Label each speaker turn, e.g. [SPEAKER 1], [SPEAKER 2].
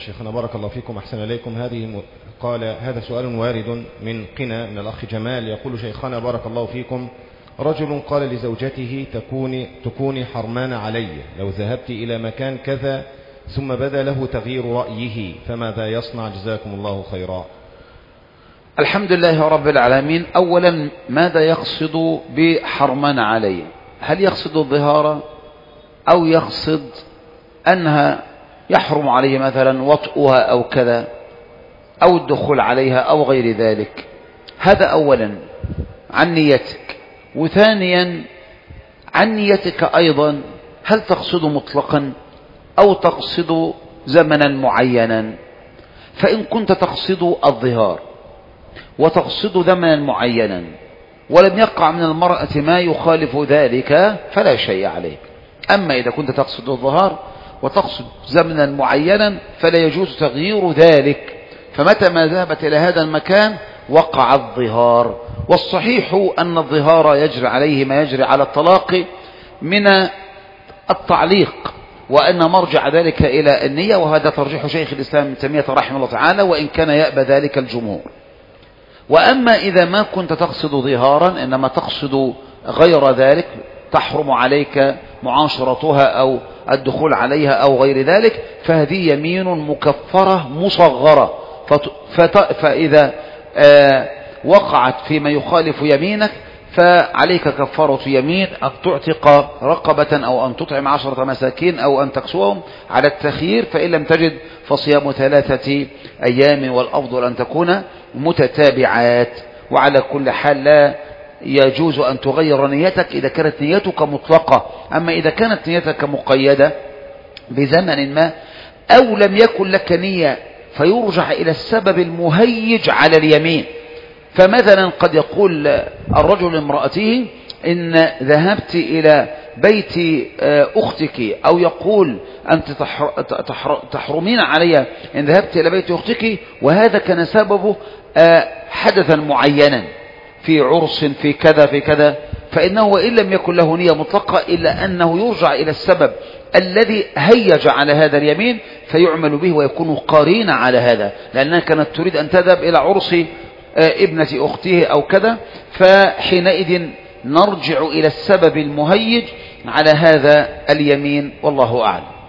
[SPEAKER 1] شيخنا بارك الله فيكم أحسن إليكم. قال هذا سؤال وارد من قنا من الأخ جمال، يقول: شيخنا بارك الله فيكم، رجل قال لزوجته: تكوني حرمان علي لو ذهبت إلى مكان كذا، ثم بدا له تغيير رأيه، فماذا يصنع؟ جزاكم الله خيرا.
[SPEAKER 2] الحمد لله رب العالمين. أولا، ماذا يقصد بحرمان علي؟ هل يقصد الظهار أو يقصد أنها يحرم عليه مثلا وطئها أو كذا أو الدخول عليها أو غير ذلك؟ هذا أولا عن نيتك. وثانيا عن نيتك أيضا، هل تقصد مطلقا أو تقصد زمنا معينا؟ فإن كنت تقصد الظهار وتقصد زمنا معينا ولم يقع من المرأة ما يخالف ذلك فلا شيء عليك. أما إذا كنت تقصد الظهار وتقصد زمنا معينا فلا يجوز تغيير ذلك، فمتى ما ذهبت إلى هذا المكان وقع الظهار. والصحيح أن الظهار يجري عليه ما يجري على الطلاق من التعليق، وأن مرجع ذلك إلى النية، وهذا ترجيح شيخ الإسلام ابن تيمية رحمه الله تعالى، وإن كان يأبى ذلك الجمهور. وأما إذا ما كنت تقصد ظهارا إنما تقصد غير ذلك، تحرم عليك معاشرتها أو الدخول عليها أو غير ذلك، فهذه يمين مكفرة مصغرة. فإذا وقعت فيما يخالف يمينك فعليك كفارة يمين أن تعتق رقبة أو أن تطعم 10 مساكين أو أن تكسوهم على التخيير، فإن لم تجد فصيام 3 أيام، والأفضل أن تكون متتابعات. وعلى كل حال لا يجوز أن تغير نيتك إذا كانت نيتك مطلقة. أما إذا كانت نيتك مقيدة بزمن ما أو لم يكن لك نية فيرجع إلى السبب المهيج على اليمين. فمثلا قد يقول الرجل لامرأته: إن ذهبت إلى بيت أختك، أو يقول: أنت تحرمين علي إن ذهبت إلى بيت أختك، وهذا كان سببه حدثا معينا في عرس في كذا في كذا، فإنه وإن لم يكن له نية مطلقة إلا أنه يرجع إلى السبب الذي هيج على هذا اليمين فيعمل به ويكون قرين على هذا، لأنها كانت تريد أن تذهب إلى عرس ابنة أخته أو كذا، فحينئذ نرجع إلى السبب المهيج على هذا اليمين، والله أعلم.